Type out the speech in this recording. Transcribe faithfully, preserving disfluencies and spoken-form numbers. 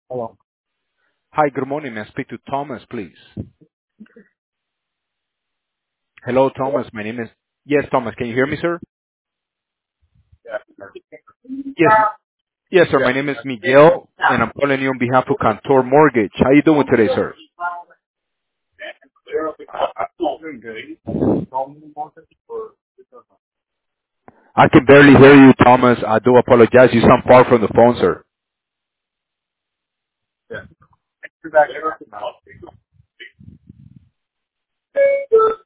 Hello. Hi, good morning. May I speak to Thomas, please? Hello, Thomas. My name is... Yes, Thomas. Can you hear me, sir? Yeah. Yes. Yes, sir. Yeah. My name is Miguel, and I'm calling you on behalf of Cantor Mortgage. How you doing today, sir? Doing good. I can barely hear you, Thomas. I do apologize. You sound far from the phone, sir. Yeah. You're back there.